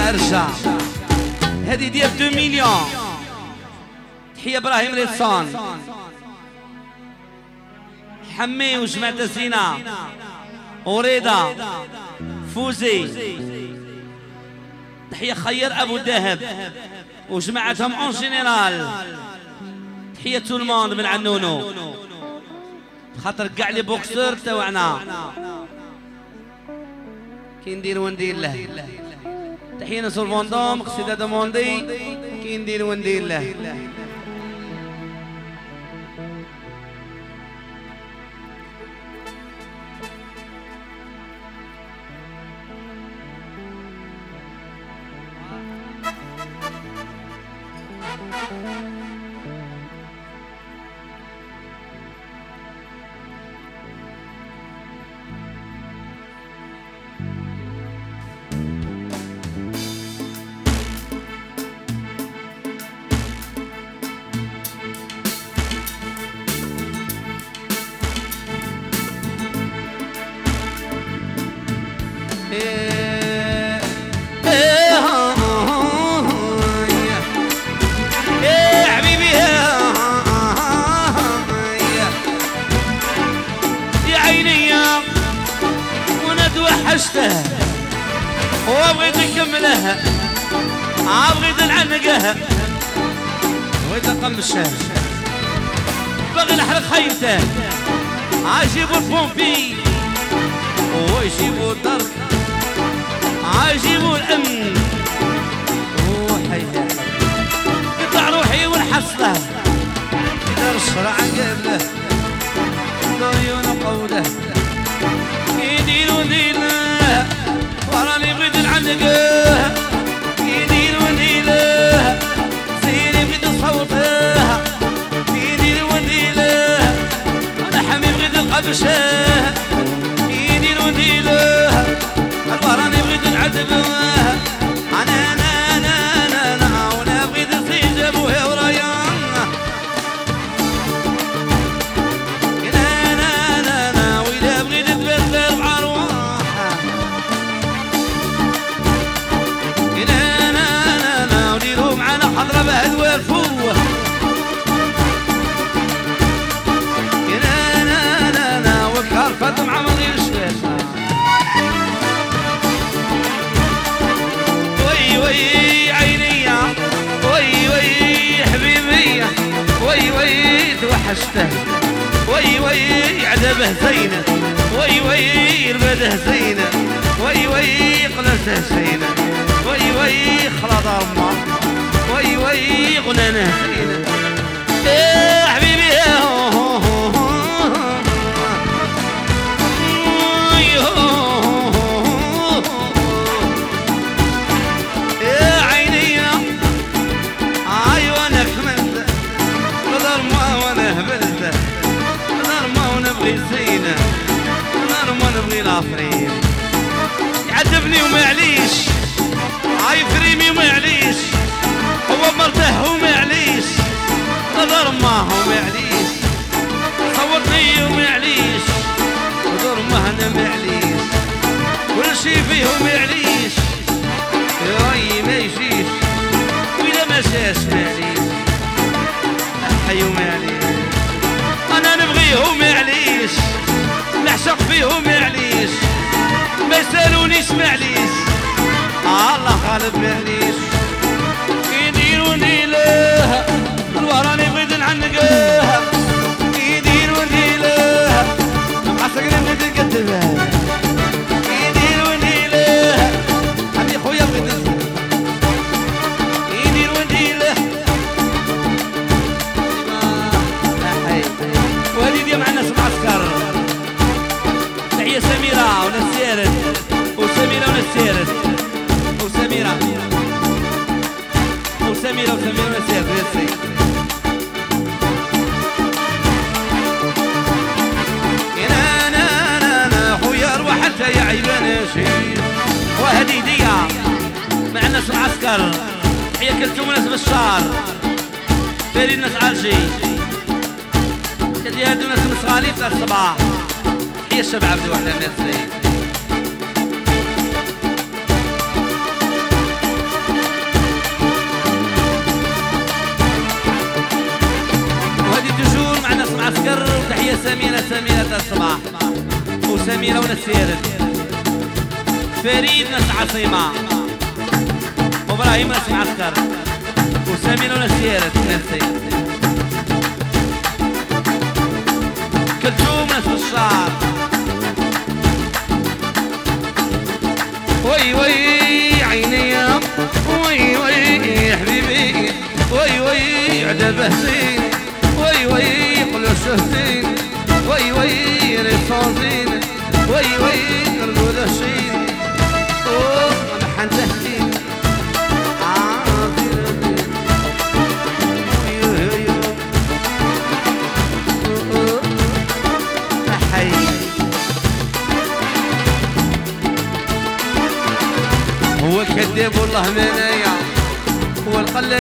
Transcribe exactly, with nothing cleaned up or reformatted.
ارجع هذه ديال اثنين مليون. تحية ابراهيم ريسان حمي وجماعة الزينة ورضا فوزي. تحية خير ابو الذهب وجماعتهم اون جينيرال. تحية تو الموند من عنونو خاطر كاع لي بوكسور تاوعنا كي ندير وندير له. تحية نصر فوندوم قصيدة دوموندي كي ندير وندير له. وابغيت نكملها عبغيت نعنقها بغيت نقمشها باغي نحرق خيمته عاجيبو البومبي ويجيبوا الدرك عاجيبو الامن وحيها قطع روحي ونحصله دار الشرع قبله عيون قوله يدير وديله وراني بغيت نعنقه يدير وديله سيري بغيت نصوته يدير وديله انا حمي بغيت نقبشه يدير وديله وراني بغيت نعذبه انا انا انا انا انا وانا بغيت نصيد ابويا ورايا انا انا انا انا واذا بغيت نتبدل بعروحه انا انا انا انا وديروا معانا حضره بهد والفوه انا انا انا انا وكرفت مع مغير الشباب وي وي عيني وي وي حبيبي وي وي توحشته وي وي عذبه زينه وي وي ربده زينه وي وي قلته زينه وي وي خلاط امه وي وي غنانه زينه يا حبيبي يا عيني عاي وانا كملت قدر ما وانا هبلت قدر ما ونبغي زينه قدر ما نبغي العفريت يعذبني وما يعليش عاي فريمي وما يعليش هو مرتاح وما يعليش قدر ما هو ما يعليش صوتني وما يعليش قدر ما انا ما يعليش كل شي فيه وما يعليش ياي ما يجيش وإذا ما جاش ما يعليش حي وما يعليش أنا نبغيه وما يعليش نعشق فيه وما يعليش ما يسالونيش ما يعليش الله غالب ما يعليش يديروني له الوراني بغيت نعنقه يديروني له عسكري بغيت نكذبه يديروني له حبي خويا بغيت يديروني له وهذه معنا في المعسكر. تحية سميرة ونسيرت وسميرة ونسيرت وسميرة وسميرة وسميرة ونسيرت ريسي انا انا انا انا خويا اروح حتى يا عيبان شي وهذه هدية معنا في المعسكر. تحية كلثوم ناس بشار دايرين ناس عالجي كدي هادو ناس مصغالي تاع الصباح. تحية الشاب عبد وحدة ميرسي وسميرة ونسيرد فريد ناس عصيمة وابراهيم ناس معسكر وسميرة ونسيرد نفسي كلثوم ناس الشعر وي وي عيني وي وي حبيبي وي وي عدب حسين وي وي قلو شهدين وي وي ريصازين وي وي رجول الشين ونحن تهدين هو الكذاب والله منايا هو القلب